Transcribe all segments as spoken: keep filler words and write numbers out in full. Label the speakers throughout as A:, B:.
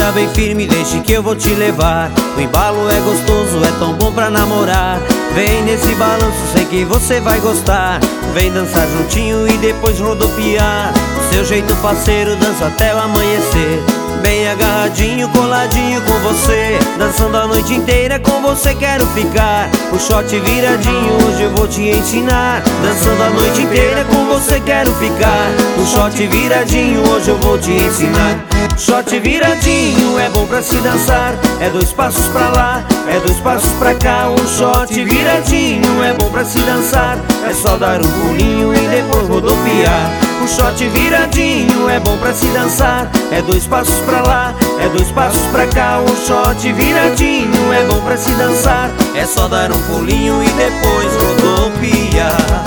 A: Segura bem firme, deixe que eu vou te levar. O embalo é gostoso, é tão bom pra namorar. Vem nesse balanço, sei que você vai gostar. Vem dançar juntinho e depois rodopiar. Do seu jeito parceiro, dança até o amanhecer. Bem agarradinho, coladinho com você. Dançando a noite inteira, com você quero ficar. O shot viradinho, hoje eu vou te ensinar. Dançando a noite inteira, com você quero ficar. O shot viradinho, hoje eu vou te ensinar. Shot viradinho, é bom pra se dançar. É dois passos pra lá, é dois passos pra cá. O shot viradinho, é bom pra se dançar. É só dar um pulinho e depois rodopiar. O shot viradinho, é bom pra se dançar. É dois passos pra lá, é dois passos pra cá. O shot viradinho, é bom pra se dançar. É só dar um pulinho e depois rodopiar.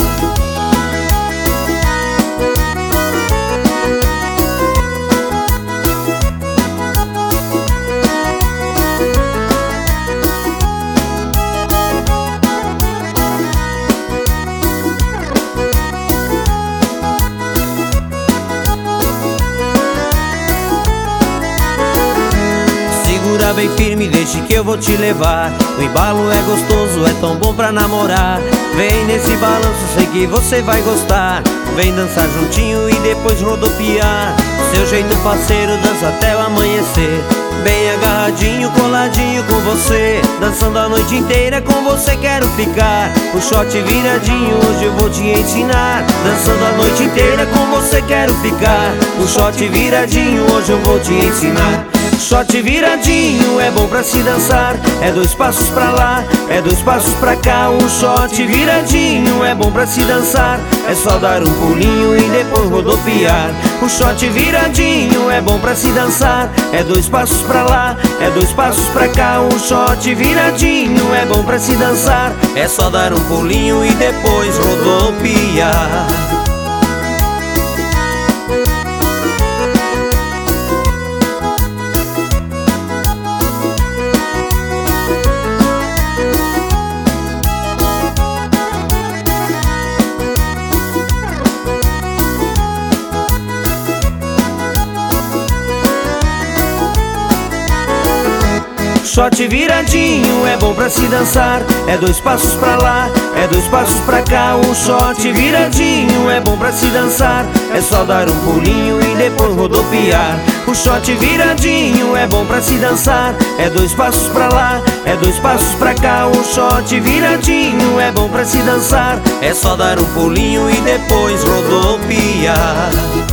A: Segura bem firme, deixe que eu vou te levar. O embalo é gostoso, é tão bom pra namorar. Vem nesse balanço, sei que você vai gostar. Vem dançar juntinho e depois rodopiar. Do seu jeito parceiro, dança até o amanhecer. Bem agarradinho, coladinho com você. Dançando a noite inteira, com você quero ficar. O shot viradinho, hoje eu vou te ensinar. Dançando a noite inteira, com você quero ficar. O shot viradinho, hoje eu vou te ensinar. Shot viradinho, é bom pra se dançar. É dois passos pra lá, é dois passos pra cá. O shot viradinho, é bom pra se dançar. É só dar um pulinho e depois rodopiar. O shot viradinho, é bom pra se dançar. É dois passos pra lá, é dois passos pra cá. O shot viradinho, é bom pra se dançar. É só dar um pulinho e depois rodopiar. Shot viradinho, é bom pra se dançar. É dois passos pra lá, é dois passos pra cá. O shot viradinho, é bom pra se dançar. É só dar um pulinho e depois rodopiar. O shot viradinho, é bom pra se dançar. É dois passos pra lá, é dois passos pra cá. O shot viradinho, é bom pra se dançar. É só dar um pulinho e depois rodopiar.